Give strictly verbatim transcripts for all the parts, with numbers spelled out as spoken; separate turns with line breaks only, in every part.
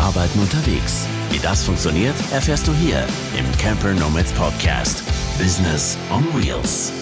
Arbeiten unterwegs. Wie das funktioniert, erfährst du hier im Camper Nomads Podcast. Business on Wheels.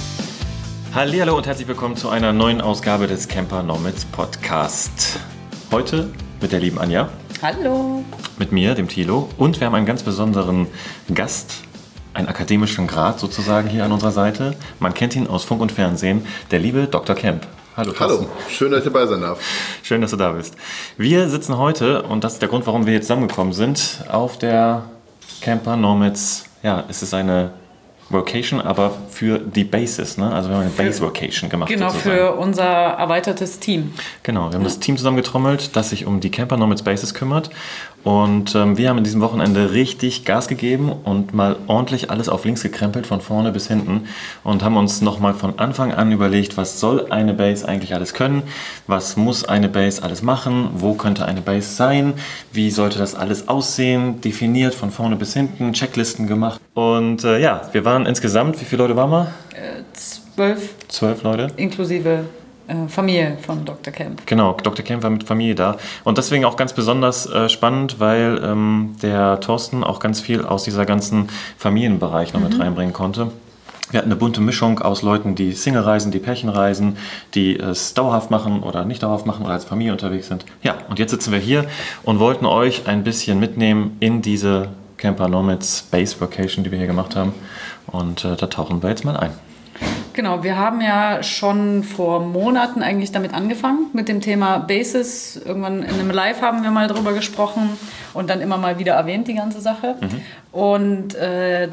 Hallihallo und herzlich willkommen zu einer neuen Ausgabe des Camper Nomads Podcast. Heute mit der lieben Anja.
Hallo.
Mit mir, dem Thilo. Und wir haben einen ganz besonderen Gast, einen akademischen Grad sozusagen hier an unserer Seite. Man kennt ihn aus Funk und Fernsehen, der liebe Doktor Kemp. Hallo,
Hallo, schön, dass ich dabei sein darf.
Schön, dass du da bist. Wir sitzen heute, und das ist der Grund, warum wir jetzt zusammengekommen sind, auf der Camper Nomads. Ja, es ist eine Vocation, aber für die Bases, ne? Also wir haben eine Base Vocation gemacht.
Genau, sozusagen. Für unser erweitertes Team.
Genau, wir haben ja. das Team zusammengetrommelt, das sich um die Camper Nomads Bases kümmert. Und ähm, wir haben in diesem Wochenende richtig Gas gegeben und mal ordentlich alles auf links gekrempelt, von vorne bis hinten. Und haben uns nochmal von Anfang an überlegt, was soll eine Base eigentlich alles können? Was muss eine Base alles machen? Wo könnte eine Base sein? Wie sollte das alles aussehen? Definiert von vorne bis hinten, Checklisten gemacht. Und äh, ja, wir waren insgesamt, wie viele Leute waren wir?
Äh, zwölf.
Zwölf Leute.
Inklusive äh, Familie von Doktor Kemp.
Genau, Doktor Kemp war mit Familie da. Und deswegen auch ganz besonders äh, spannend, weil ähm, der Thorsten auch ganz viel aus dieser ganzen Familienbereich noch mhm. mit reinbringen konnte. Wir hatten eine bunte Mischung aus Leuten, die Single reisen, die Pärchen reisen, die es dauerhaft machen oder nicht dauerhaft machen oder als Familie unterwegs sind. Ja, und jetzt sitzen wir hier und wollten euch ein bisschen mitnehmen in diese Camper Nomads Base Vacation, die wir hier gemacht haben. Und äh, da tauchen wir jetzt mal ein.
Genau, wir haben ja schon vor Monaten eigentlich damit angefangen, mit dem Thema Bases. Irgendwann in einem Live haben wir mal drüber gesprochen und dann immer mal wieder erwähnt, die ganze Sache. Mhm. Und äh,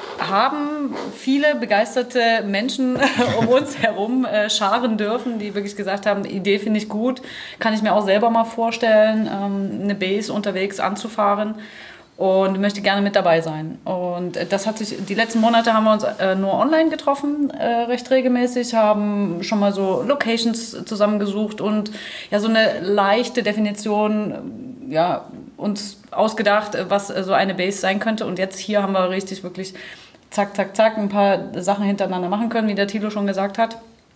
haben viele begeisterte Menschen um uns herum äh, scharen dürfen, die wirklich gesagt haben, die Idee finde ich gut, kann ich mir auch selber mal vorstellen, ähm, eine Base unterwegs anzufahren. Und möchte gerne mit dabei sein. Und das hat sich, die letzten Monate haben wir uns äh, nur online getroffen, äh, recht regelmäßig, haben schon mal so Locations zusammengesucht und ja so eine leichte Definition ja, uns ausgedacht, was so eine Base sein könnte. Und jetzt hier haben wir richtig wirklich zack, zack, zack ein paar Sachen hintereinander machen können, wie der Thilo schon gesagt hat.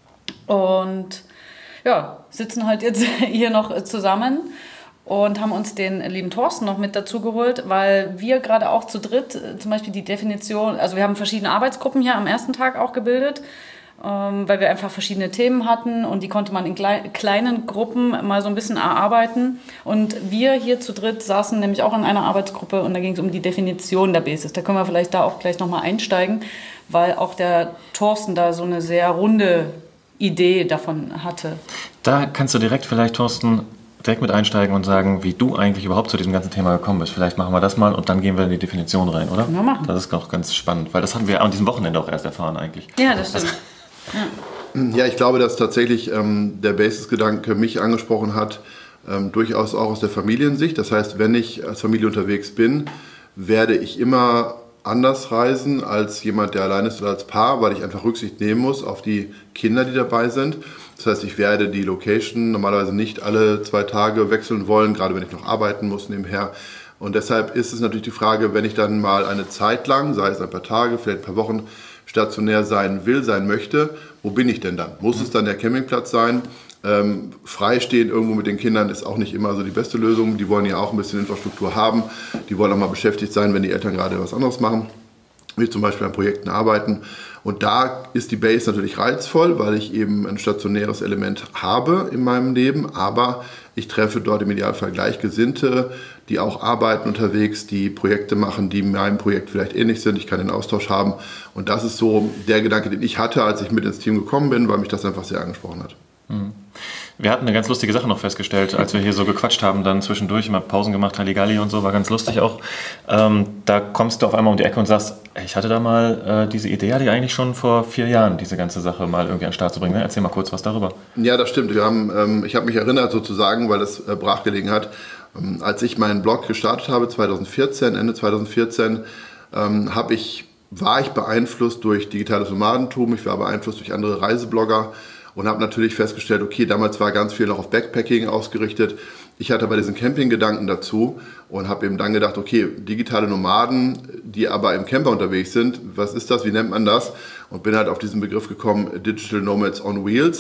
Und ja, sitzen halt jetzt hier noch zusammen. Und haben uns den lieben Thorsten noch mit dazu geholt, weil wir gerade auch zu dritt zum Beispiel die Definition, also wir haben verschiedene Arbeitsgruppen hier am ersten Tag auch gebildet, ähm, weil wir einfach verschiedene Themen hatten und die konnte man in klei- kleinen Gruppen mal so ein bisschen erarbeiten. Und wir hier zu dritt saßen nämlich auch in einer Arbeitsgruppe und da ging es um die Definition der Basis. Da können wir vielleicht da auch gleich nochmal einsteigen, weil auch der Thorsten da so eine sehr runde Idee davon hatte.
Da kannst du direkt vielleicht, Thorsten, direkt mit einsteigen und sagen, wie du eigentlich überhaupt zu diesem ganzen Thema gekommen bist. Vielleicht machen wir das mal und dann gehen wir in die Definition rein, oder?
Ja, machen.
Das ist auch ganz spannend, weil das hatten wir an diesem Wochenende auch erst erfahren eigentlich.
Ja, das stimmt.
Ja, ja ich glaube, dass tatsächlich ähm, der Basis-Gedanke mich angesprochen hat, ähm, durchaus auch aus der Familiensicht. Das heißt, wenn ich als Familie unterwegs bin, werde ich immer anders reisen als jemand, der allein ist oder als Paar, weil ich einfach Rücksicht nehmen muss auf die Kinder, die dabei sind. Das heißt, ich werde die Location normalerweise nicht alle zwei Tage wechseln wollen, gerade wenn ich noch arbeiten muss nebenher. Und deshalb ist es natürlich die Frage, wenn ich dann mal eine Zeit lang, sei es ein paar Tage, vielleicht ein paar Wochen, stationär sein will, sein möchte, wo bin ich denn dann? Muss es dann der Campingplatz sein? Ähm, freistehen irgendwo mit den Kindern ist auch nicht immer so die beste Lösung. Die wollen ja auch ein bisschen Infrastruktur haben. Die wollen auch mal beschäftigt sein, wenn die Eltern gerade was anderes machen, wie zum Beispiel an Projekten arbeiten. Und da ist die Base natürlich reizvoll, weil ich eben ein stationäres Element habe in meinem Leben, aber ich treffe dort im Idealfall Gleichgesinnte, die auch arbeiten unterwegs, die Projekte machen, die meinem Projekt vielleicht ähnlich sind. Ich kann den Austausch haben und das ist so der Gedanke, den ich hatte, als ich mit ins Team gekommen bin, weil mich das einfach sehr angesprochen hat.
Mhm. Wir hatten eine ganz lustige Sache noch festgestellt, als wir hier so gequatscht haben, dann zwischendurch immer Pausen gemacht, Halligalli und so, war ganz lustig auch. Ähm, da kommst du auf einmal um die Ecke und sagst, ich hatte da mal äh, diese Idee, hatte ich eigentlich schon vor vier Jahren, diese ganze Sache mal irgendwie an den Start zu bringen. Ne? Erzähl mal kurz was darüber.
Ja, das stimmt. Wir haben, ähm, ich habe mich erinnert sozusagen, weil das äh, brach gelegen hat, ähm, als ich meinen Blog gestartet habe, zwanzig vierzehn, Ende zwanzig vierzehn, ähm, habe ich, war ich beeinflusst durch digitales Nomadentum, ich war beeinflusst durch andere Reiseblogger, und habe natürlich festgestellt, okay, damals war ganz viel noch auf Backpacking ausgerichtet. Ich hatte aber diesen Camping-Gedanken dazu und habe eben dann gedacht, okay, digitale Nomaden, die aber im Camper unterwegs sind, was ist das, wie nennt man das? Und bin halt auf diesen Begriff gekommen, Digital Nomads on Wheels.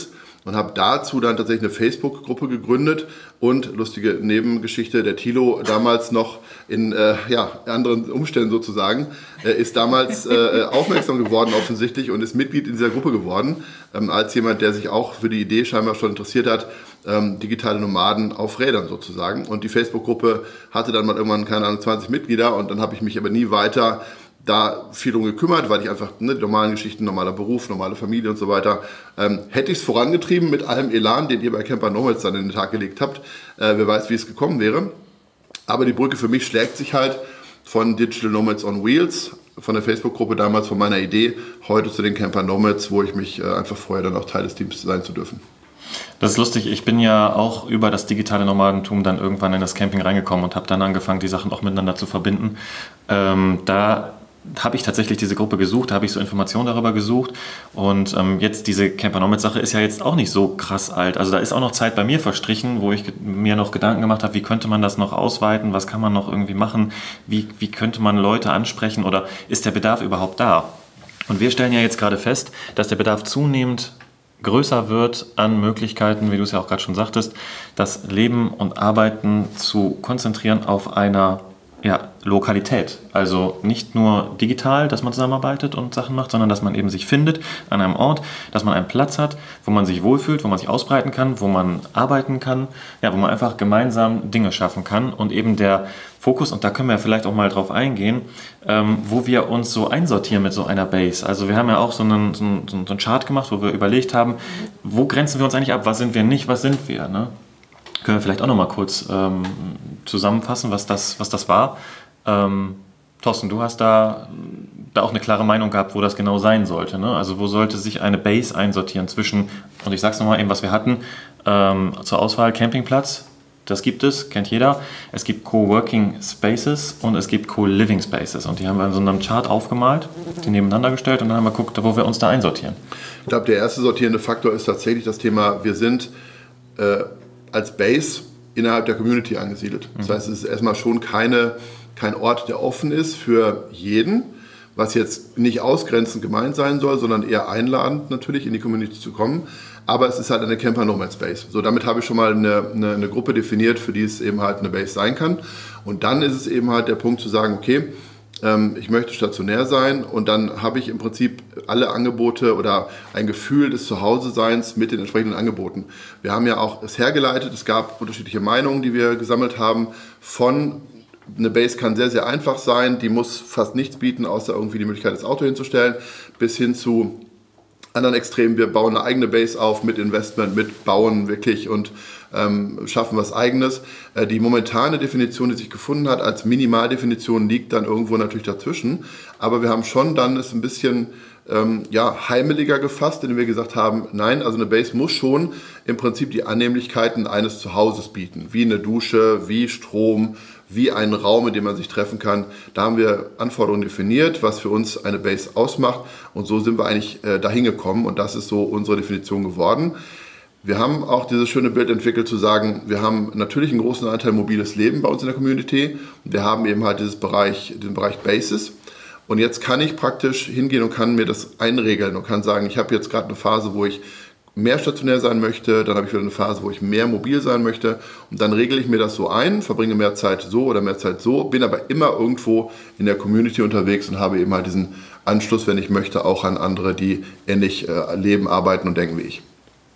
und habe dazu dann tatsächlich eine Facebook-Gruppe gegründet und, lustige Nebengeschichte, der Thilo damals noch in äh, ja, anderen Umständen sozusagen, äh, ist damals äh, aufmerksam geworden offensichtlich und ist Mitglied in dieser Gruppe geworden, ähm, als jemand, der sich auch für die Idee scheinbar schon interessiert hat, ähm, digitale Nomaden auf Rädern sozusagen. Und die Facebook-Gruppe hatte dann mal irgendwann, keine Ahnung, zwanzig Mitglieder und dann habe ich mich aber nie weiter da viel drum gekümmert, weil ich einfach, ne, die normalen Geschichten, normaler Beruf, normale Familie und so weiter, ähm, hätte ich es vorangetrieben mit allem Elan, den ihr bei Camper Nomads dann in den Tag gelegt habt. Äh, wer weiß, wie es gekommen wäre. Aber die Brücke für mich schlägt sich halt von Digital Nomads on Wheels, von der Facebook-Gruppe damals, von meiner Idee, heute zu den Camper Nomads, wo ich mich äh, einfach freue, dann auch Teil des Teams sein zu dürfen.
Das ist lustig, ich bin ja auch über das digitale Nomadentum dann irgendwann in das Camping reingekommen und habe dann angefangen, die Sachen auch miteinander zu verbinden. Ähm, da habe ich tatsächlich diese Gruppe gesucht, da habe ich so Informationen darüber gesucht und ähm, jetzt diese Camper Nomads Sache ist ja jetzt auch nicht so krass alt. Also da ist auch noch Zeit bei mir verstrichen, wo ich mir noch Gedanken gemacht habe, wie könnte man das noch ausweiten, was kann man noch irgendwie machen, wie, wie könnte man Leute ansprechen oder ist der Bedarf überhaupt da? Und wir stellen ja jetzt gerade fest, dass der Bedarf zunehmend größer wird an Möglichkeiten, wie du es ja auch gerade schon sagtest, das Leben und Arbeiten zu konzentrieren auf einer ja, Lokalität. Also nicht nur digital, dass man zusammenarbeitet und Sachen macht, sondern dass man eben sich findet an einem Ort, dass man einen Platz hat, wo man sich wohlfühlt, wo man sich ausbreiten kann, wo man arbeiten kann, ja, wo man einfach gemeinsam Dinge schaffen kann und eben der Fokus, und da können wir vielleicht auch mal drauf eingehen, ähm, wo wir uns so einsortieren mit so einer Base. Also wir haben ja auch so einen, so einen, so einen Chart gemacht, wo wir überlegt haben, wo grenzen wir uns eigentlich ab, was sind wir nicht, was sind wir, ne? Können wir vielleicht auch noch mal kurz ähm, zusammenfassen, was das, was das war. Ähm, Thorsten, du hast da, da auch eine klare Meinung gehabt, wo das genau sein sollte. Ne? Also wo sollte sich eine Base einsortieren zwischen, und ich sag's nochmal eben, was wir hatten, ähm, zur Auswahl Campingplatz, das gibt es, kennt jeder. Es gibt Coworking Spaces und es gibt Co-Living Spaces. Und die haben wir in so einem Chart aufgemalt, die nebeneinander gestellt und dann haben wir geguckt, wo wir uns da einsortieren.
Ich glaube, der erste sortierende Faktor ist tatsächlich das Thema, wir sind äh, als Base innerhalb der Community angesiedelt. Das heißt, es ist erstmal schon keine, kein Ort, der offen ist für jeden, was jetzt nicht ausgrenzend gemeint sein soll, sondern eher einladend natürlich in die Community zu kommen. Aber es ist halt eine Camper Nomad Base. So, damit habe ich schon mal eine, eine, eine Gruppe definiert, für die es eben halt eine Base sein kann. Und dann ist es eben halt der Punkt zu sagen, okay, ich möchte stationär sein und dann habe ich im Prinzip alle Angebote oder ein Gefühl des Zuhause-Seins mit den entsprechenden Angeboten. Wir haben ja auch es hergeleitet, es gab unterschiedliche Meinungen, die wir gesammelt haben von, eine Base kann sehr, sehr einfach sein, die muss fast nichts bieten, außer irgendwie die Möglichkeit, das Auto hinzustellen, bis hin zu anderen Extremen, wir bauen eine eigene Base auf mit Investment, mit Bauen wirklich und ähm, schaffen was Eigenes. Äh, die momentane Definition, die sich gefunden hat, als Minimaldefinition liegt dann irgendwo natürlich dazwischen. Aber wir haben schon dann es ein bisschen ähm, ja, heimeliger gefasst, indem wir gesagt haben, nein, also eine Base muss schon im Prinzip die Annehmlichkeiten eines Zuhauses bieten, wie eine Dusche, wie Strom, wie einen Raum, in dem man sich treffen kann. Da haben wir Anforderungen definiert, was für uns eine Base ausmacht. Und so sind wir eigentlich äh, dahin gekommen. Und das ist so unsere Definition geworden. Wir haben auch dieses schöne Bild entwickelt, zu sagen, wir haben natürlich einen großen Anteil mobiles Leben bei uns in der Community. Wir haben eben halt dieses Bereich, den Bereich Bases. Und jetzt kann ich praktisch hingehen und kann mir das einregeln und kann sagen, ich habe jetzt gerade eine Phase, wo ich mehr stationär sein möchte, dann habe ich wieder eine Phase, wo ich mehr mobil sein möchte und dann regle ich mir das so ein, verbringe mehr Zeit so oder mehr Zeit so, bin aber immer irgendwo in der Community unterwegs und habe eben halt diesen Anschluss, wenn ich möchte, auch an andere, die ähnlich äh, leben, arbeiten und denken wie ich.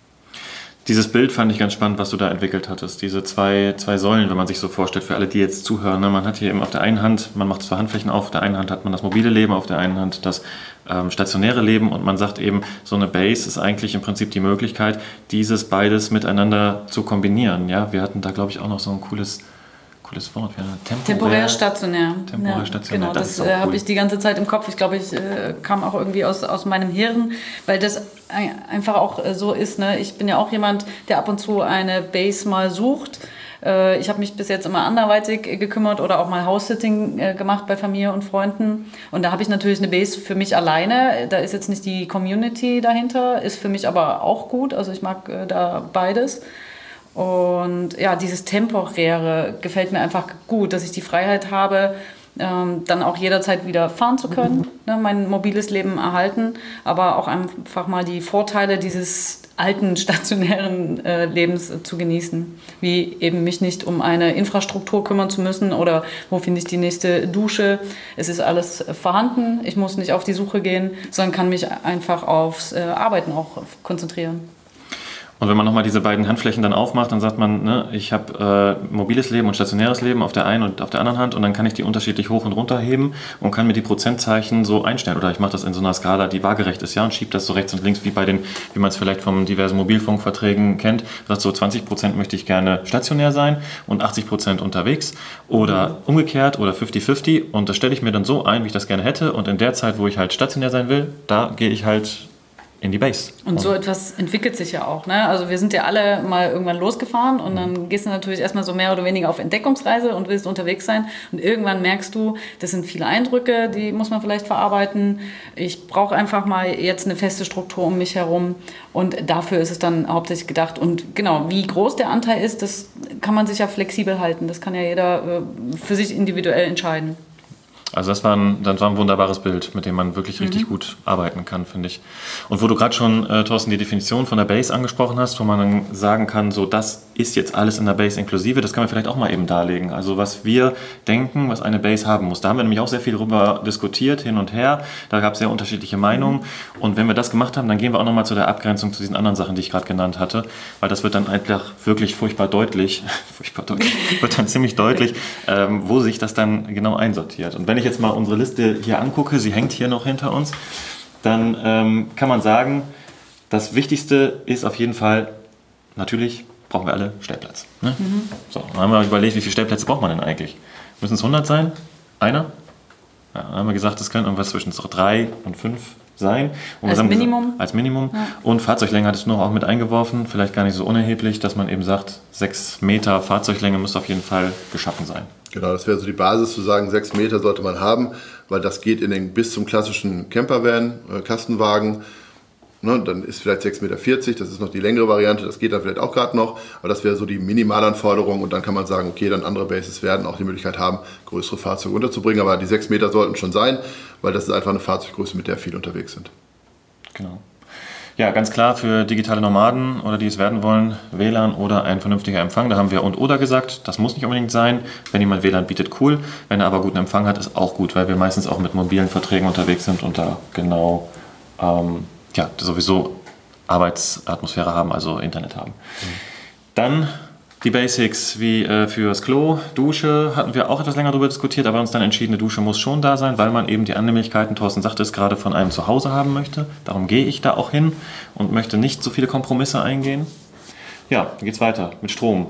Dieses Bild fand ich ganz spannend, was du da entwickelt hattest. Diese zwei, zwei Säulen, wenn man sich so vorstellt, für alle, die jetzt zuhören. Ne? Man hat hier eben auf der einen Hand, man macht zwei Handflächen auf, auf der einen Hand hat man das mobile Leben, auf der einen Hand das ähm, stationäre Leben und man sagt eben, so eine Base ist eigentlich im Prinzip die Möglichkeit, dieses beides miteinander zu kombinieren. Ja? Wir hatten da, glaube ich, auch noch so ein cooles, cooles Wort. Ja, temporär,
temporär stationär.
Temporär
ja,
stationär.
Genau,
das,
das, das
äh,
cool. habe ich die ganze Zeit im Kopf. Ich glaube, ich äh, kam auch irgendwie aus, aus meinem Hirn, weil das einfach auch äh, so ist. Ne? Ich bin ja auch jemand, der ab und zu eine Base mal sucht. Äh, ich habe mich bis jetzt immer anderweitig äh, gekümmert oder auch mal House-Sitting äh, gemacht bei Familie und Freunden. Und da habe ich natürlich eine Base für mich alleine. Da ist jetzt nicht die Community dahinter, ist für mich aber auch gut. Also ich mag äh, da beides. Und ja, dieses Temporäre gefällt mir einfach gut, dass ich die Freiheit habe, ähm, dann auch jederzeit wieder fahren zu können, mhm. ne, mein mobiles Leben erhalten, aber auch einfach mal die Vorteile dieses alten stationären äh, Lebens äh, zu genießen. Wie eben mich nicht um eine Infrastruktur kümmern zu müssen oder wo finde ich die nächste Dusche. Es ist alles vorhanden, ich muss nicht auf die Suche gehen, sondern kann mich einfach aufs äh, Arbeiten auch konzentrieren.
Und wenn man nochmal diese beiden Handflächen dann aufmacht, dann sagt man, ne, ich habe äh, mobiles Leben und stationäres Leben auf der einen und auf der anderen Hand und dann kann ich die unterschiedlich hoch und runter heben und kann mir die Prozentzeichen so einstellen. Oder ich mache das in so einer Skala, die waagerecht ist, ja, und schiebe das so rechts und links, wie bei den, wie man es vielleicht von diversen Mobilfunkverträgen kennt. Sagt so, zwanzig Prozent möchte ich gerne stationär sein und achtzig Prozent unterwegs oder mhm. umgekehrt oder fünfzig fünfzig und das stelle ich mir dann so ein, wie ich das gerne hätte und in der Zeit, wo ich halt stationär sein will, da gehe ich halt in die Base.
Und so etwas entwickelt sich ja auch. Ne? Also wir sind ja alle mal irgendwann losgefahren und dann gehst du natürlich erstmal so mehr oder weniger auf Entdeckungsreise und willst unterwegs sein. Und irgendwann merkst du, das sind viele Eindrücke, die muss man vielleicht verarbeiten. Ich brauche einfach mal jetzt eine feste Struktur um mich herum und dafür ist es dann hauptsächlich gedacht. Und genau, wie groß der Anteil ist, das kann man sich ja flexibel halten. Das kann ja jeder für sich individuell entscheiden.
Also das war, ein, das war ein wunderbares Bild, mit dem man wirklich richtig mhm. gut arbeiten kann, finde ich. Und wo du gerade schon, äh, Thorsten, die Definition von der Base angesprochen hast, wo man dann sagen kann, so das ist jetzt alles in der Base inklusive, das kann man vielleicht auch mal eben darlegen. Also was wir denken, was eine Base haben muss. Da haben wir nämlich auch sehr viel darüber diskutiert, hin und her. Da gab es sehr unterschiedliche Meinungen. Und wenn wir das gemacht haben, dann gehen wir auch nochmal zu der Abgrenzung zu diesen anderen Sachen, die ich gerade genannt hatte. Weil das wird dann einfach wirklich furchtbar deutlich, furchtbar deutlich, wird dann ziemlich deutlich, ähm, wo sich das dann genau einsortiert. Und wenn ich jetzt mal unsere Liste hier angucke, sie hängt hier noch hinter uns, dann ähm, kann man sagen, das Wichtigste ist auf jeden Fall, natürlich brauchen wir alle Stellplatz. Ne? Mhm. So, dann haben wir überlegt, wie viele Stellplätze braucht man denn eigentlich? Müssen es hundert sein? Einer? Ja, dann haben wir gesagt, es können irgendwas zwischen drei und fünf sein. Und
als Minimum?
Gesagt, als Minimum. Ja. Und Fahrzeuglänge hattest du noch auch mit eingeworfen, vielleicht gar nicht so unerheblich, dass man eben sagt, sechs Meter Fahrzeuglänge muss auf jeden Fall geschaffen sein.
Genau, das wäre so die Basis zu sagen, sechs Meter sollte man haben, weil das geht in den, bis zum klassischen Campervan, äh, Kastenwagen. Ne, dann ist vielleicht sechs Meter vierzig, das ist noch die längere Variante, das geht dann vielleicht auch gerade noch, aber das wäre so die Minimalanforderung und dann kann man sagen, okay, dann andere Bases werden auch die Möglichkeit haben, größere Fahrzeuge unterzubringen, aber die sechs Meter sollten schon sein, weil das ist einfach eine Fahrzeuggröße, mit der viele unterwegs sind.
Genau. Ja, ganz klar für digitale Nomaden oder die es werden wollen, W L A N oder ein vernünftiger Empfang. Da haben wir und oder gesagt, das muss nicht unbedingt sein. Wenn jemand W L A N bietet, cool. Wenn er aber guten Empfang hat, ist auch gut, weil wir meistens auch mit mobilen Verträgen unterwegs sind und da genau ähm, ja, sowieso Arbeitsatmosphäre haben, also Internet haben. Mhm. Dann die Basics wie äh, fürs Klo, Dusche, hatten wir auch etwas länger darüber diskutiert, aber uns dann entschieden, eine Dusche muss schon da sein, weil man eben die Annehmlichkeiten, Thorsten sagte es gerade, von einem Zuhause haben möchte. Darum gehe ich da auch hin und möchte nicht so viele Kompromisse eingehen. Ja, dann geht's weiter mit Strom.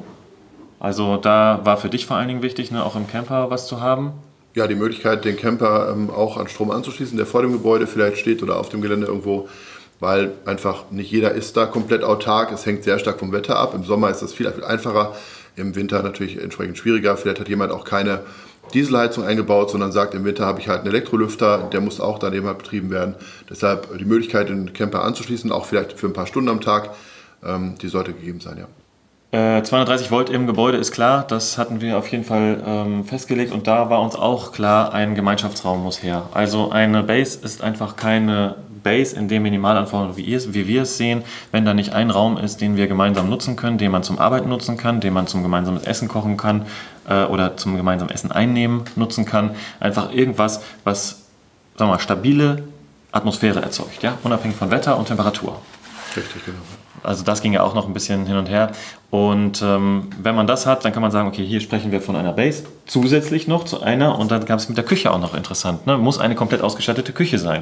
Also da war für dich vor allen Dingen wichtig, ne, auch im Camper was zu haben.
Ja, die Möglichkeit, den Camper ähm, auch an Strom anzuschließen, der vor dem Gebäude vielleicht steht oder auf dem Gelände irgendwo, weil einfach nicht jeder ist da komplett autark. Es hängt sehr stark vom Wetter ab. Im Sommer ist das viel, viel einfacher, im Winter natürlich entsprechend schwieriger. Vielleicht hat jemand auch keine Dieselheizung eingebaut, sondern sagt, im Winter habe ich halt einen Elektrolüfter, der muss auch daneben halt betrieben werden. Deshalb die Möglichkeit, den Camper anzuschließen, auch vielleicht für ein paar Stunden am Tag, ähm, die sollte gegeben sein, ja.
zweihundertdreißig Volt im Gebäude ist klar, das hatten wir auf jeden Fall ähm, festgelegt und da war uns auch klar, ein Gemeinschaftsraum muss her. Also eine Base ist einfach keine Base in den Minimalanforderungen, wie, ihr, wie wir es sehen, wenn da nicht ein Raum ist, den wir gemeinsam nutzen können, den man zum Arbeiten nutzen kann, den man zum gemeinsamen Essen kochen kann äh, oder zum gemeinsamen Essen einnehmen nutzen kann. Einfach irgendwas, was sagen wir mal, stabile Atmosphäre erzeugt, ja? Unabhängig von Wetter und Temperatur.
Richtig, genau.
Also das ging ja auch noch ein bisschen hin und her. Und ähm, wenn man das hat, dann kann man sagen, okay, hier sprechen wir von einer Base, zusätzlich noch zu einer. Und dann gab es mit der Küche auch noch interessant. Ne? Muss eine komplett ausgestattete Küche sein.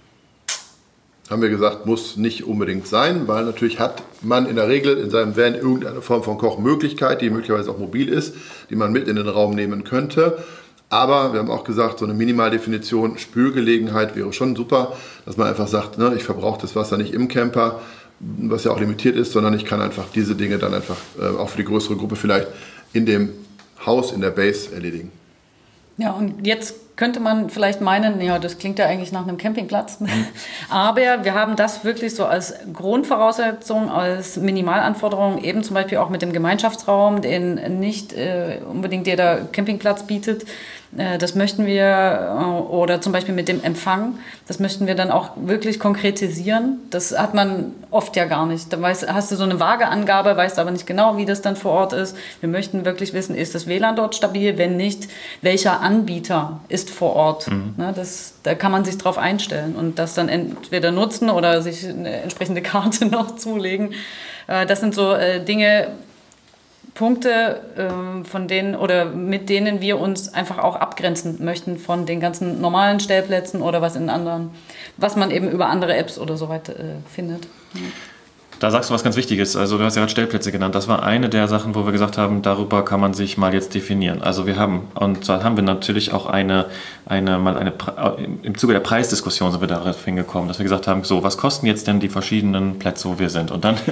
Haben wir gesagt, muss nicht unbedingt sein, weil natürlich hat man in der Regel in seinem Van irgendeine Form von Kochmöglichkeit, die möglicherweise auch mobil ist, die man mit in den Raum nehmen könnte. Aber wir haben auch gesagt, so eine Minimaldefinition, Spülgelegenheit wäre schon super, dass man einfach sagt, ne, ich verbrauche das Wasser nicht im Camper, was ja auch limitiert ist, sondern ich kann einfach diese Dinge dann einfach äh, auch für die größere Gruppe vielleicht in dem Haus, in der Base erledigen.
Ja, und jetzt könnte man vielleicht meinen, ja, das klingt ja eigentlich nach einem Campingplatz. Mhm. Aber wir haben das wirklich so als Grundvoraussetzung, als Minimalanforderung, eben zum Beispiel auch mit dem Gemeinschaftsraum, den nicht äh, unbedingt jeder Campingplatz bietet. Das möchten wir, oder zum Beispiel mit dem Empfang, das möchten wir dann auch wirklich konkretisieren. Das hat man oft ja gar nicht. Da weißt, hast du so eine vage Angabe, weißt aber nicht genau, wie das dann vor Ort ist. Wir möchten wirklich wissen, ist das W L A N dort stabil? Wenn nicht, welcher Anbieter ist vor Ort? Mhm. Das, da kann man sich drauf einstellen und das dann entweder nutzen oder sich eine entsprechende Karte noch zulegen. Das sind so Dinge, Punkte, äh, von denen oder mit denen wir uns einfach auch abgrenzen möchten von den ganzen normalen Stellplätzen oder was in anderen, was man eben über andere Apps oder so weiter äh, findet. Ja.
Da sagst du was ganz Wichtiges. Also du hast ja gerade Stellplätze genannt. Das war eine der Sachen, wo wir gesagt haben, darüber kann man sich mal jetzt definieren. Also wir haben, und zwar haben wir natürlich auch eine, eine, mal eine, im Zuge der Preisdiskussion sind wir darauf hingekommen, dass wir gesagt haben, so, was kosten jetzt denn die verschiedenen Plätze, wo wir sind? Und dann,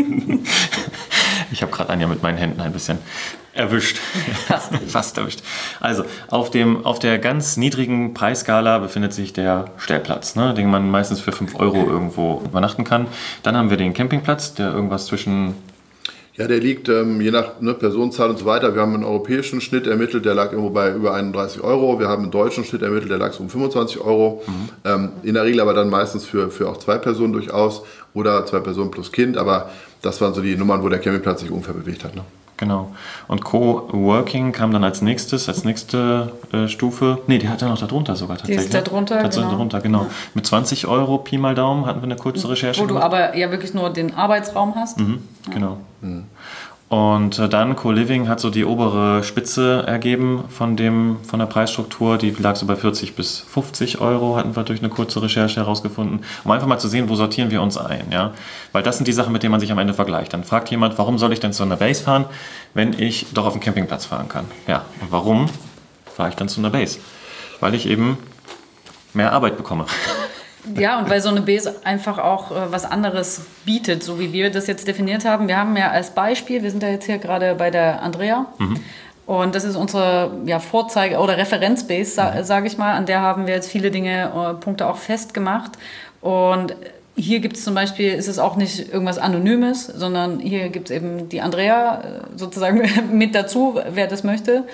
ich habe gerade Anja mit meinen Händen ein bisschen erwischt. Fast. Fast erwischt. Also, auf, dem, auf der ganz niedrigen Preisskala befindet sich der Stellplatz, ne, den man meistens für fünf Euro irgendwo übernachten kann. Dann haben wir den Campingplatz, der irgendwas zwischen...
Ja, der liegt ähm, je nach ne, Personenzahl und so weiter. Wir haben einen europäischen Schnitt ermittelt, der lag irgendwo bei über einunddreißig Euro. Wir haben einen deutschen Schnitt ermittelt, der lag so um fünfundzwanzig Euro. Mhm. Ähm, in der Regel aber dann meistens für, für auch zwei Personen durchaus oder zwei Personen plus Kind. Aber das waren so die Nummern, wo der Campingplatz sich ungefähr bewegt hat. Ne?
Genau. Und Coworking kam dann als nächstes, als nächste äh, Stufe. Nee, die hat ja noch da drunter sogar tatsächlich.
Die ist da drunter,
genau. Da drunter, genau. Ja. Mit zwanzig Euro Pi mal Daumen hatten wir eine kurze Recherche
Wo gemacht. Du aber ja wirklich nur den Arbeitsraum hast.
Mhm,
ja.
Genau. Mhm. Und äh, dann Co-Living hat so die obere Spitze ergeben von, dem, von der Preisstruktur. Die lag so bei vierzig bis fünfzig Euro, hatten wir durch eine kurze Recherche herausgefunden. Um einfach mal zu sehen, wo sortieren wir uns ein. Ja? Weil das sind die Sachen, mit denen man sich am Ende vergleicht. Dann fragt jemand, warum soll ich denn zu einer Base fahren, wenn ich doch auf dem Campingplatz fahren kann? Ja, und warum fahre ich dann zu einer Base? Weil ich eben mehr Arbeit bekomme.
Ja, und weil so eine Base einfach auch äh, was anderes bietet, so wie wir das jetzt definiert haben. Wir haben ja als Beispiel, wir sind ja jetzt hier gerade bei der Andrea. Mhm. Und das ist unsere ja, Vorzeige- oder Referenzbase, sa- mhm. sage ich mal. An der haben wir jetzt viele Dinge, äh, Punkte auch festgemacht. Und hier gibt es zum Beispiel, ist es auch nicht irgendwas Anonymes, sondern hier gibt es eben die Andrea äh, sozusagen mit dazu, wer das möchte.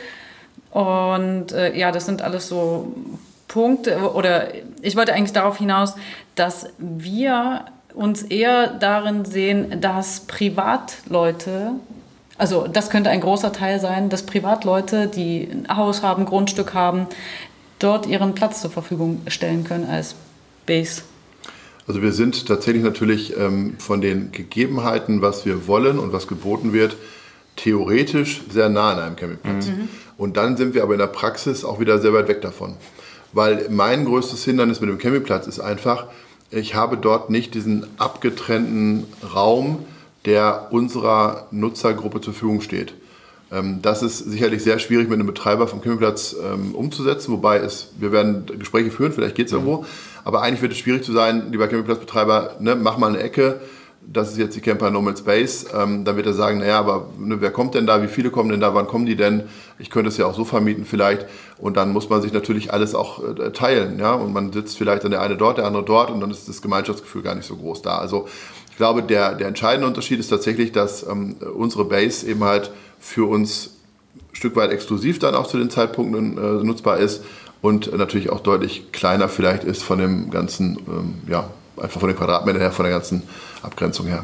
Und äh, ja, das sind alles so Punkte, oder ich wollte eigentlich darauf hinaus, dass wir uns eher darin sehen, dass Privatleute, also das könnte ein großer Teil sein, dass Privatleute, die ein Haus haben, Grundstück haben, dort ihren Platz zur Verfügung stellen können als Base.
Also wir sind tatsächlich natürlich ähm, von den Gegebenheiten, was wir wollen und was geboten wird, theoretisch sehr nah an einem Campingplatz. Mhm. Und dann sind wir aber in der Praxis auch wieder sehr weit weg davon. Weil mein größtes Hindernis mit dem Campingplatz ist einfach, ich habe dort nicht diesen abgetrennten Raum, der unserer Nutzergruppe zur Verfügung steht. Das ist sicherlich sehr schwierig mit einem Betreiber vom Campingplatz umzusetzen, wobei es, wir werden Gespräche führen, vielleicht geht es irgendwo, aber eigentlich wird es schwierig zu sein, lieber Campingplatzbetreiber, ne, mach mal eine Ecke, das ist jetzt die Camper Nomad Space, ähm, dann wird er sagen, naja, aber ne, wer kommt denn da, wie viele kommen denn da, wann kommen die denn, ich könnte es ja auch so vermieten vielleicht, und dann muss man sich natürlich alles auch äh, teilen, ja, und man sitzt vielleicht dann der eine dort, der andere dort, und dann ist das Gemeinschaftsgefühl gar nicht so groß da. Also ich glaube, der, der entscheidende Unterschied ist tatsächlich, dass ähm, unsere Base eben halt für uns ein Stück weit exklusiv dann auch zu den Zeitpunkten äh, nutzbar ist und äh, natürlich auch deutlich kleiner vielleicht ist von dem ganzen, ähm, ja, einfach von den Quadratmetern her, von der ganzen Abgrenzung her.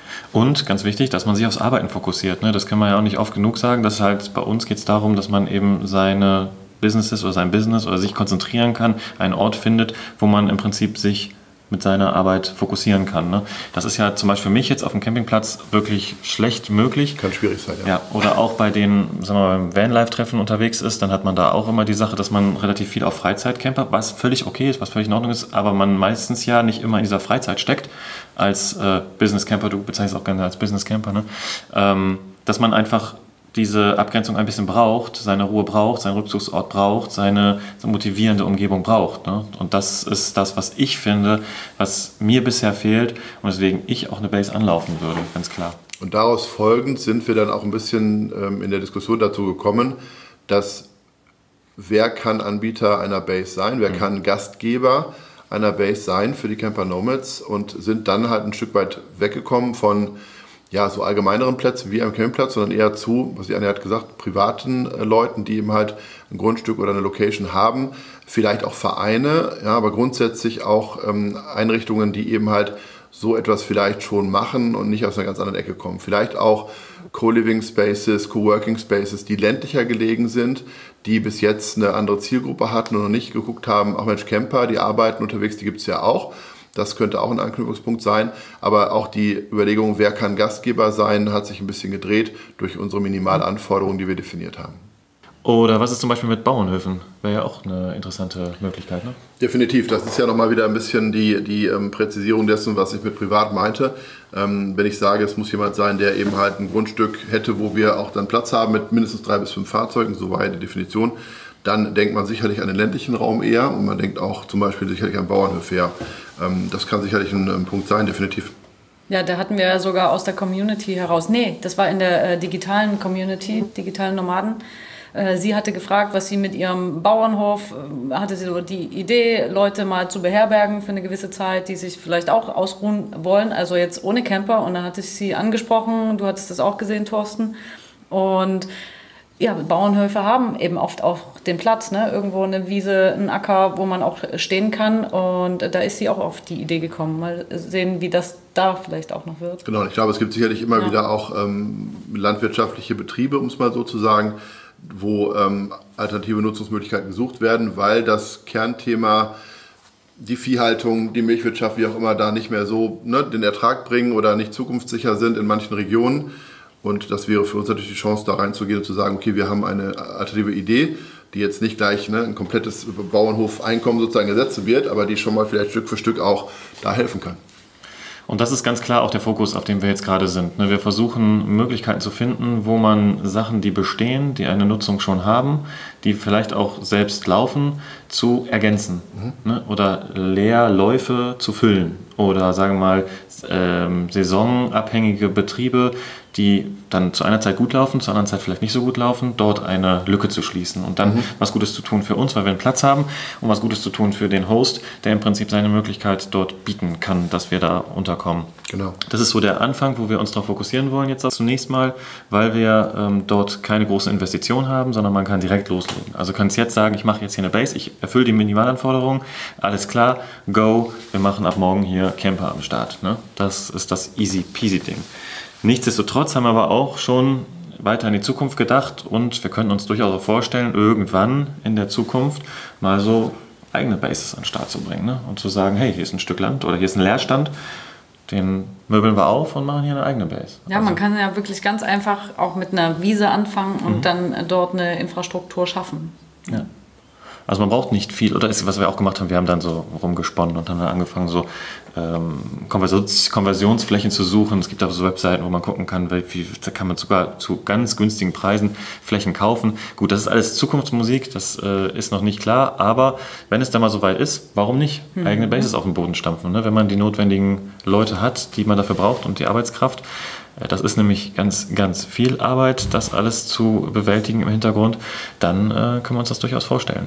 Und ganz wichtig, dass man sich aufs Arbeiten fokussiert. Ne? Das kann man ja auch nicht oft genug sagen. Dass halt bei uns geht es darum, dass man eben seine Businesses oder sein Business oder sich konzentrieren kann, einen Ort findet, wo man im Prinzip sich mit seiner Arbeit fokussieren kann. Ne? Das ist ja zum Beispiel für mich jetzt auf dem Campingplatz wirklich schlecht möglich.
Kann schwierig sein, ja.
Ja, oder auch bei den, sagen wir mal, beim Vanlife-Treffen unterwegs ist, dann hat man da auch immer die Sache, dass man relativ viel auf Freizeit campt, was völlig okay ist, was völlig in Ordnung ist, aber man meistens ja nicht immer in dieser Freizeit steckt als äh, Business Camper, du bezeichnest auch gerne als Business Camper, ne? ähm, dass man einfach diese Abgrenzung ein bisschen braucht, seine Ruhe braucht, seinen Rückzugsort braucht, seine so motivierende Umgebung braucht. Ne? Und das ist das, was ich finde, was mir bisher fehlt und weswegen ich auch eine Base anlaufen würde, ganz klar.
Und daraus folgend sind wir dann auch ein bisschen ähm, in der Diskussion dazu gekommen, dass wer kann Anbieter einer Base sein, wer mhm. kann Gastgeber einer Base sein für die Camper Nomads und sind dann halt ein Stück weit weggekommen von ja, so allgemeineren Plätzen wie am Campingplatz, sondern eher zu, was die Anja hat gesagt, privaten äh, Leuten, die eben halt ein Grundstück oder eine Location haben, vielleicht auch Vereine, ja, aber grundsätzlich auch ähm, Einrichtungen, die eben halt so etwas vielleicht schon machen und nicht aus einer ganz anderen Ecke kommen. Vielleicht auch Co-Living Spaces, Co-Working Spaces, die ländlicher gelegen sind, die bis jetzt eine andere Zielgruppe hatten und noch nicht geguckt haben, ach Mensch, Camper, die arbeiten unterwegs, die gibt es ja auch. Das könnte auch ein Anknüpfungspunkt sein. Aber auch die Überlegung, wer kann Gastgeber sein, hat sich ein bisschen gedreht durch unsere Minimalanforderungen, die wir definiert haben.
Oder was ist zum Beispiel mit Bauernhöfen? Wäre ja auch eine interessante Möglichkeit, ne?
Definitiv. Das ist ja nochmal wieder ein bisschen die, die ähm, Präzisierung dessen, was ich mit privat meinte. Ähm, wenn ich sage, es muss jemand sein, der eben halt ein Grundstück hätte, wo wir auch dann Platz haben mit mindestens drei bis fünf Fahrzeugen, so war ja die Definition, dann denkt man sicherlich an den ländlichen Raum eher und man denkt auch zum Beispiel sicherlich an Bauernhöfe eher. Ähm, das kann sicherlich ein, ein Punkt sein, definitiv.
Ja, da hatten wir sogar aus der Community heraus, nee, das war in der äh, digitalen Community, digitalen Nomaden. Sie hatte gefragt, was sie mit ihrem Bauernhof, hatte sie so die Idee, Leute mal zu beherbergen für eine gewisse Zeit, die sich vielleicht auch ausruhen wollen, also jetzt ohne Camper. Und dann hatte ich sie angesprochen, du hattest das auch gesehen, Thorsten. Und ja, Bauernhöfe haben eben oft auch den Platz, ne? Irgendwo eine Wiese, ein Acker, wo man auch stehen kann. Und da ist sie auch auf die Idee gekommen. Mal sehen, wie das da vielleicht auch noch wird.
Genau, ich glaube, es gibt sicherlich immer
ja.
wieder auch ähm, landwirtschaftliche Betriebe, um es mal so zu sagen, wo ähm, alternative Nutzungsmöglichkeiten gesucht werden, weil das Kernthema, die Viehhaltung, die Milchwirtschaft, wie auch immer, da nicht mehr so ne, den Ertrag bringen oder nicht zukunftssicher sind in manchen Regionen. Und das wäre für uns natürlich die Chance, da reinzugehen und zu sagen, okay, wir haben eine alternative Idee, die jetzt nicht gleich ne, ein komplettes Bauernhofeinkommen sozusagen gesetzt wird, aber die schon mal vielleicht Stück für Stück auch da helfen kann.
Und das ist ganz klar auch der Fokus, auf dem wir jetzt gerade sind. Wir versuchen Möglichkeiten zu finden, wo man Sachen, die bestehen, die eine Nutzung schon haben, die vielleicht auch selbst laufen, zu ergänzen. Mhm. Oder Leerläufe zu füllen. Oder sagen wir mal ähm, saisonabhängige Betriebe, die dann zu einer Zeit gut laufen, zu einer anderen Zeit vielleicht nicht so gut laufen, dort eine Lücke zu schließen und dann mhm. was Gutes zu tun für uns, weil wir einen Platz haben und was Gutes zu tun für den Host, der im Prinzip seine Möglichkeit dort bieten kann, dass wir da unterkommen.
Genau.
Das ist so der Anfang, wo wir uns darauf fokussieren wollen jetzt zunächst mal, weil wir ähm, dort keine große Investition haben, sondern man kann direkt loslegen. Also kannst jetzt sagen, ich mache jetzt hier eine Base, ich erfülle die Minimalanforderungen, alles klar, go, wir machen ab morgen hier Camper am Start. Ne? Das ist das easy peasy Ding. Nichtsdestotrotz haben wir aber auch schon weiter in die Zukunft gedacht und wir können uns durchaus auch vorstellen, irgendwann in der Zukunft mal so eigene Bases an den Start zu bringen, ne? Und zu sagen, hey, hier ist ein Stück Land oder hier ist ein Leerstand, den möbeln wir auf und machen hier eine eigene Base.
Ja,
also,
man kann ja wirklich ganz einfach auch mit einer Wiese anfangen und
mhm. dann
dort eine Infrastruktur schaffen.
Ja. Also man braucht nicht viel, oder ist, was wir auch gemacht haben, wir haben dann so rumgesponnen und dann angefangen, so ähm, Konversions- Konversionsflächen zu suchen. Es gibt auch so Webseiten, wo man gucken kann, wie, da kann man sogar zu ganz günstigen Preisen Flächen kaufen. Gut, das ist alles Zukunftsmusik, das äh, ist noch nicht klar, aber wenn es dann mal so weit ist, warum nicht? Mhm. Eigene Bases auf den Boden stampfen, ne? Wenn man die notwendigen Leute hat, die man dafür braucht und die Arbeitskraft. Das ist nämlich ganz, ganz viel Arbeit, das alles zu bewältigen im Hintergrund. Dann äh, können wir uns das durchaus vorstellen.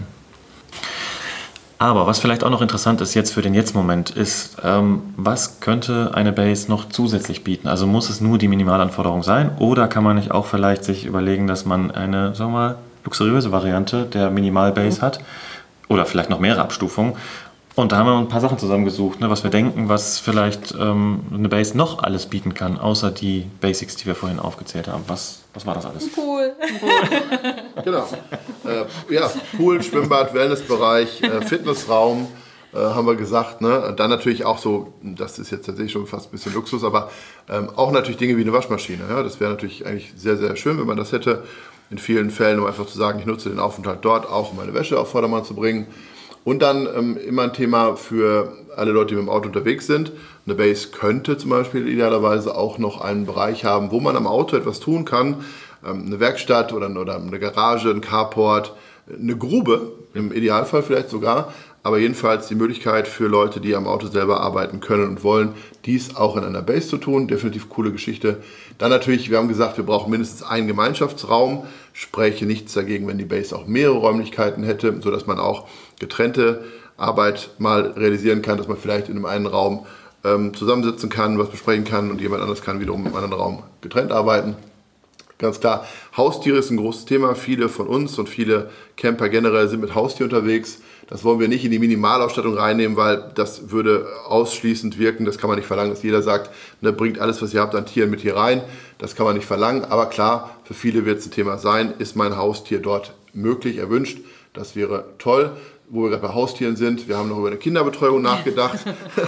Aber was vielleicht auch noch interessant ist jetzt für den Jetzt-Moment ist, ähm, was könnte eine Base noch zusätzlich bieten? Also muss es nur die Minimalanforderung sein oder kann man nicht auch vielleicht sich überlegen, dass man eine, sagen wir mal, luxuriöse Variante der Minimal-Base mhm. hat oder vielleicht noch mehrere Abstufungen? Und da haben wir ein paar Sachen zusammengesucht, ne, was wir denken, was vielleicht ähm, eine Base noch alles bieten kann, außer die Basics, die wir vorhin aufgezählt haben. Was, was war das alles?
Ein Pool.
Ein Pool. Genau. Äh, ja, Pool, Schwimmbad, Wellnessbereich, äh, Fitnessraum, äh, haben wir gesagt. Ne? Und dann natürlich auch so, das ist jetzt tatsächlich schon fast ein bisschen Luxus, aber ähm, auch natürlich Dinge wie eine Waschmaschine. Ja? Das wäre natürlich eigentlich sehr, sehr schön, wenn man das hätte. In vielen Fällen, um einfach zu sagen, ich nutze den Aufenthalt dort auch, um meine Wäsche auf Vordermann zu bringen. Und dann ähm, immer ein Thema für alle Leute, die mit dem Auto unterwegs sind. Eine Base könnte zum Beispiel idealerweise auch noch einen Bereich haben, wo man am Auto etwas tun kann. Ähm, eine Werkstatt oder, oder eine Garage, ein Carport, eine Grube, im Idealfall vielleicht sogar. Aber jedenfalls die Möglichkeit für Leute, die am Auto selber arbeiten können und wollen, dies auch in einer Base zu tun. Definitiv coole Geschichte. Dann natürlich, wir haben gesagt, wir brauchen mindestens einen Gemeinschaftsraum. spräche nichts dagegen, wenn die Base auch mehrere Räumlichkeiten hätte, sodass man auch getrennte Arbeit mal realisieren kann, dass man vielleicht in einem einen Raum ähm, zusammensitzen kann, was besprechen kann und jemand anderes kann wiederum im anderen Raum getrennt arbeiten. Ganz klar, Haustiere ist ein großes Thema. Viele von uns und viele Camper generell sind mit Haustier unterwegs. Das wollen wir nicht in die Minimalausstattung reinnehmen, weil das würde ausschließend wirken. Das kann man nicht verlangen, dass jeder sagt, ne, bringt alles, was ihr habt an Tieren mit hier rein. Das kann man nicht verlangen. Aber klar, für viele wird es ein Thema sein. Ist mein Haustier dort möglich, erwünscht? Das wäre toll. Wo wir gerade bei Haustieren sind, wir haben noch über eine Kinderbetreuung nachgedacht.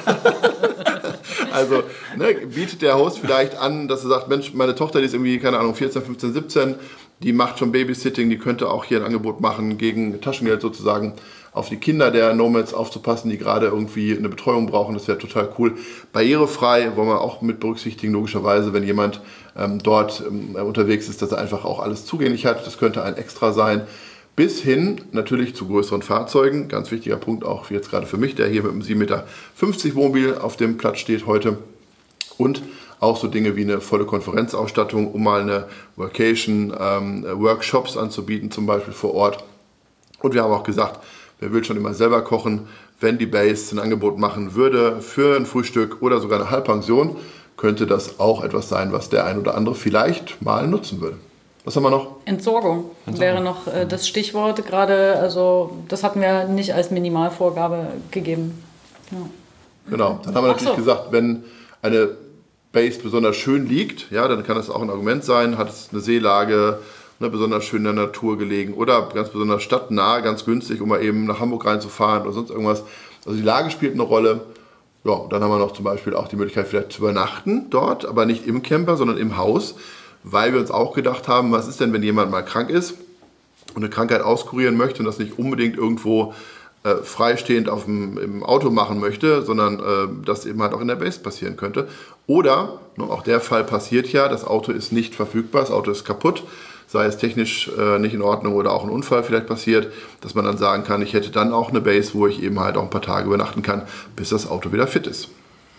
Also ne, bietet der Host vielleicht an, dass er sagt, Mensch, meine Tochter, die ist irgendwie, keine Ahnung, vierzehn, fünfzehn, siebzehn, die macht schon Babysitting, die könnte auch hier ein Angebot machen, gegen Taschengeld sozusagen auf die Kinder der Nomads aufzupassen, die gerade irgendwie eine Betreuung brauchen. Das wäre total cool. Barrierefrei wollen wir auch mit berücksichtigen, logischerweise, wenn jemand ähm, dort ähm, unterwegs ist, dass er einfach auch alles zugänglich hat. Das könnte ein Extra sein. Bis hin natürlich zu größeren Fahrzeugen. Ganz wichtiger Punkt auch jetzt gerade für mich, der hier mit einem sieben Meter fünfzig Wohnmobil auf dem Platz steht heute. Und auch so Dinge wie eine volle Konferenzausstattung, um mal eine Workation, ähm, Workshops anzubieten, zum Beispiel vor Ort. Und wir haben auch gesagt, wer will schon immer selber kochen, wenn die Base ein Angebot machen würde für ein Frühstück oder sogar eine Halbpension, könnte das auch etwas sein, was der ein oder andere vielleicht mal nutzen würde. Was haben wir noch?
Entsorgung, Entsorgung. wäre noch äh, das Stichwort gerade. Also das hatten wir nicht als Minimalvorgabe gegeben. Ja.
Genau, dann haben wir natürlich
so.
gesagt, wenn eine Base besonders schön liegt, ja, dann kann das auch ein Argument sein, hat es eine Seelage, ne, besonders schön in der Natur gelegen oder ganz besonders stadtnah, ganz günstig, um mal eben nach Hamburg reinzufahren oder sonst irgendwas. Also die Lage spielt eine Rolle. Ja, dann haben wir noch zum Beispiel auch die Möglichkeit, vielleicht zu übernachten dort, aber nicht im Camper, sondern im Haus. Weil wir uns auch gedacht haben, was ist denn, wenn jemand mal krank ist und eine Krankheit auskurieren möchte und das nicht unbedingt irgendwo äh, freistehend auf dem, im Auto machen möchte, sondern äh, das eben halt auch in der Base passieren könnte. Oder, ne, auch der Fall passiert ja, das Auto ist nicht verfügbar, das Auto ist kaputt, sei es technisch äh, nicht in Ordnung oder auch ein Unfall vielleicht passiert, dass man dann sagen kann, ich hätte dann auch eine Base, wo ich eben halt auch ein paar Tage übernachten kann, bis das Auto wieder fit ist.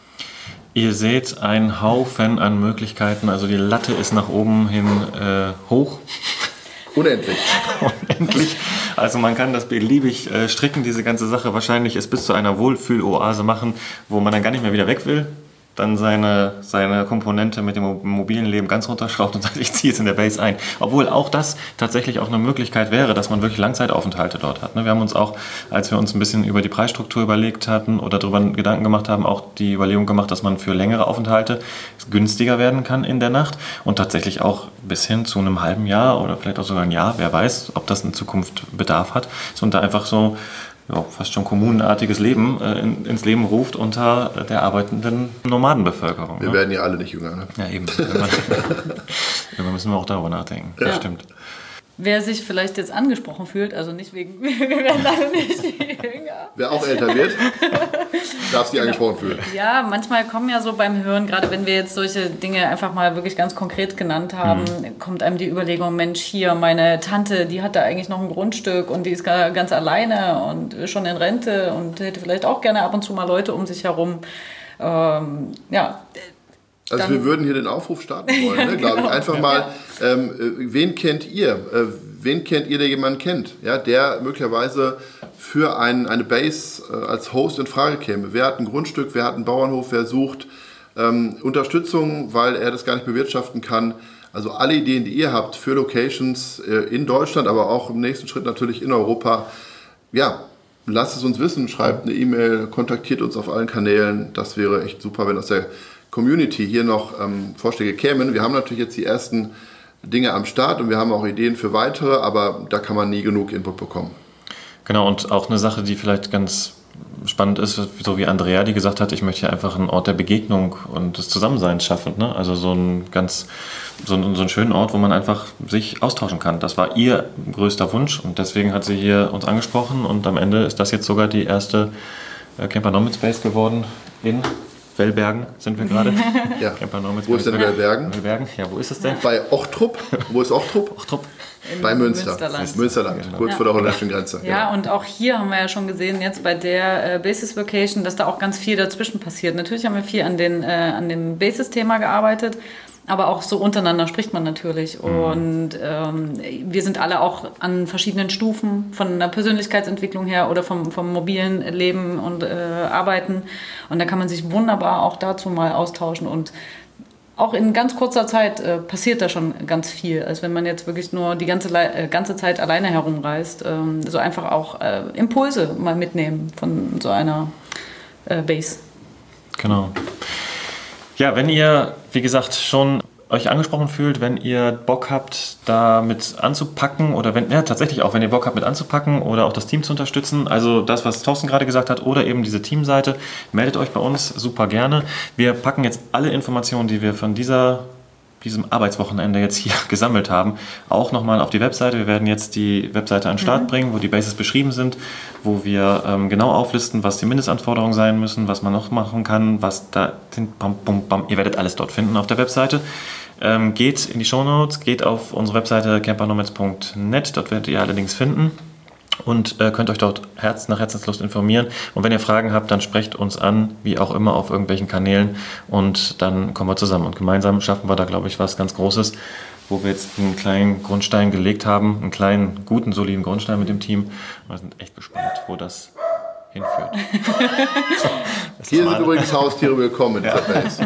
Ihr seht einen Haufen an Möglichkeiten, also die Latte ist nach oben hin äh, hoch.
Unendlich.
Unendlich. Also man kann das beliebig äh, stricken, diese ganze Sache. Wahrscheinlich es bis zu einer Wohlfühloase machen, wo man dann gar nicht mehr wieder weg will. Dann seine, seine Komponente mit dem mobilen Leben ganz runterschraubt und sagt, ich ziehe jetzt in der Base ein. Obwohl auch das tatsächlich auch eine Möglichkeit wäre, dass man wirklich Langzeitaufenthalte dort hat. Wir haben uns auch, als wir uns ein bisschen über die Preisstruktur überlegt hatten oder darüber Gedanken gemacht haben, auch die Überlegung gemacht, dass man für längere Aufenthalte günstiger werden kann in der Nacht und tatsächlich auch bis hin zu einem halben Jahr oder vielleicht auch sogar ein Jahr, wer weiß, ob das in Zukunft Bedarf hat. Und da einfach so ja, fast schon kommunenartiges Leben äh, in, ins Leben ruft unter der arbeitenden Nomadenbevölkerung.
Wir
ne?
werden ja alle nicht jünger. Ne?
Ja, eben. Irgendwann müssen wir auch darüber nachdenken.
Ja.
Das stimmt.
Wer sich vielleicht jetzt angesprochen fühlt, also nicht wegen, wir werden alle nicht jünger.
Wer auch älter wird, darf sich genau. angesprochen fühlen.
Ja, manchmal kommen ja so beim Hören, gerade wenn wir jetzt solche Dinge einfach mal wirklich ganz konkret genannt haben, mhm. kommt einem die Überlegung, Mensch, hier, meine Tante, die hat da eigentlich noch ein Grundstück und die ist ganz alleine und schon in Rente und hätte vielleicht auch gerne ab und zu mal Leute um sich herum. Ähm, ja,
Also
Dann,
wir würden hier den Aufruf starten wollen,
ja,
ne, glaube
genau.
ich. Einfach mal, ähm, wen kennt ihr? Äh, wen kennt ihr, der jemanden kennt? Ja, der möglicherweise für ein, eine Base äh, als Host in Frage käme. Wer hat ein Grundstück, wer hat einen Bauernhof, wer sucht ähm, Unterstützung, weil er das gar nicht bewirtschaften kann. Also alle Ideen, die ihr habt für Locations äh, in Deutschland, aber auch im nächsten Schritt natürlich in Europa, ja, lasst es uns wissen, schreibt eine E-Mail, kontaktiert uns auf allen Kanälen. Das wäre echt super, wenn aus der Community hier noch ähm, Vorschläge kämen. Wir haben natürlich jetzt die ersten Dinge am Start und wir haben auch Ideen für weitere, aber da kann man nie genug Input bekommen.
Genau, und auch eine Sache, die vielleicht ganz spannend ist, so wie Andrea, die gesagt hat, ich möchte hier einfach einen Ort der Begegnung und des Zusammenseins schaffen. Ne? Also so einen ganz, so einen, so einen schönen Ort, wo man einfach sich austauschen kann. Das war ihr größter Wunsch und deswegen hat sie hier uns angesprochen und am Ende ist das jetzt sogar die erste äh, Camper Nomad Space geworden in Wellbergen sind wir gerade.
Ja. Wo ist denn Wellbergen?
Wellbergen? Ja, wo ist es denn?
Bei Ochtrup. Wo ist Ochtrup?
Ochtrup.
Bei Münster.
Münsterland.
Münsterland,
Genau.
kurz
ja.
vor der holländischen Grenze.
Ja,
genau.
Und auch hier haben wir ja schon gesehen, jetzt bei der äh, Basis Vacation, dass da auch ganz viel dazwischen passiert. Natürlich haben wir viel an, den, äh, an dem Basis-Thema gearbeitet, aber auch so untereinander spricht man natürlich. Mhm. Und ähm, wir sind alle auch an verschiedenen Stufen von der Persönlichkeitsentwicklung her oder vom, vom mobilen Leben und äh, Arbeiten. Und da kann man sich wunderbar auch dazu mal austauschen. Und auch in ganz kurzer Zeit äh, passiert da schon ganz viel. Also wenn man jetzt wirklich nur die ganze, äh, ganze Zeit alleine herumreist, ähm, so einfach auch äh, Impulse mal mitnehmen von so einer äh, Base.
Genau. Ja, wenn ihr, wie gesagt, schon euch angesprochen fühlt, wenn ihr Bock habt, da mit anzupacken oder wenn, ja tatsächlich auch, wenn ihr Bock habt mit anzupacken oder auch das Team zu unterstützen, also das, was Thorsten gerade gesagt hat oder eben diese Teamseite, meldet euch bei uns super gerne. Wir packen jetzt alle Informationen, die wir von dieser, diesem Arbeitswochenende jetzt hier gesammelt haben, auch nochmal auf die Webseite. Wir werden jetzt die Webseite an den Start mhm. bringen, wo die Bases beschrieben sind, wo wir ähm, genau auflisten, was die Mindestanforderungen sein müssen, was man noch machen kann, was da sind. Bam, bam, bam. Ihr werdet alles dort finden auf der Webseite. Ähm, geht in die Shownotes, geht auf unsere Webseite camper nomads punkt net, dort werdet ihr allerdings finden und äh, könnt euch dort Herz, nach Herzenslust informieren. Und wenn ihr Fragen habt, dann sprecht uns an, wie auch immer, auf irgendwelchen Kanälen und dann kommen wir zusammen. Und gemeinsam schaffen wir da, glaube ich, was ganz Großes, wo wir jetzt einen kleinen Grundstein gelegt haben, einen kleinen, guten, soliden Grundstein mit dem Team. Wir sind echt gespannt, wo das hinführt.
Hier sind übrigens Haustiere willkommen.
Ja.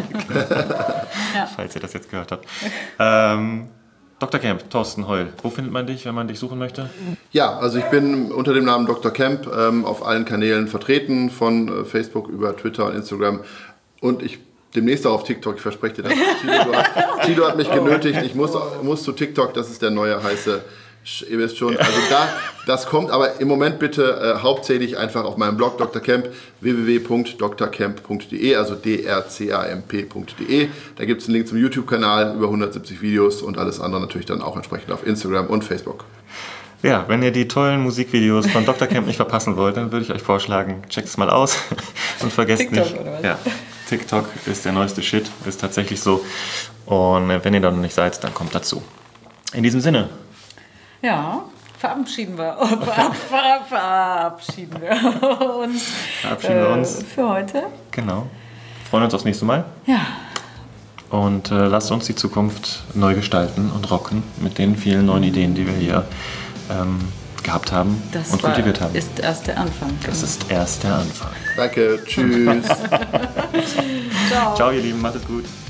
Ja. Falls ihr das jetzt gehört habt. Ähm, Doktor Camp, Thorsten Heul, wo findet man dich, wenn man dich suchen möchte?
Ja, also ich bin unter dem Namen Doktor Camp ähm, auf allen Kanälen vertreten, von äh, Facebook über Twitter und Instagram und ich demnächst auch auf TikTok, ich verspreche dir das. Tilo hat, Tilo hat mich genötigt, ich muss, muss zu TikTok, das ist der neue heiße... Ihr wisst schon, also da, das kommt, aber im Moment bitte äh, hauptsächlich einfach auf meinem Blog Doktor Camp, w w w punkt d r camp punkt d e, also d r c a m p punkt d e. Da gibt es einen Link zum YouTube-Kanal, über hundertsiebzig Videos und alles andere natürlich dann auch entsprechend auf Instagram und Facebook.
Ja, wenn ihr die tollen Musikvideos von Doktor Camp nicht verpassen wollt, dann würde ich euch vorschlagen, checkt es mal aus und vergesst TikTok, nicht. Oder was? Ja, TikTok ist der neueste Shit, ist tatsächlich so. Und wenn ihr da noch nicht seid, dann kommt dazu. In diesem Sinne.
Ja, verabschieden wir, ver, ver, verabschieden wir uns,
verabschieden wir uns.
Äh, für heute.
Genau. Freuen uns aufs nächste Mal.
Ja.
Und äh, lasst uns die Zukunft neu gestalten und rocken mit den vielen neuen Ideen, die wir hier ähm, gehabt haben
das
und kultiviert haben.
Das ist erst der Anfang.
Das ist erst der Anfang.
Danke, tschüss.
Ciao.
Ciao, ihr Lieben, macht es gut.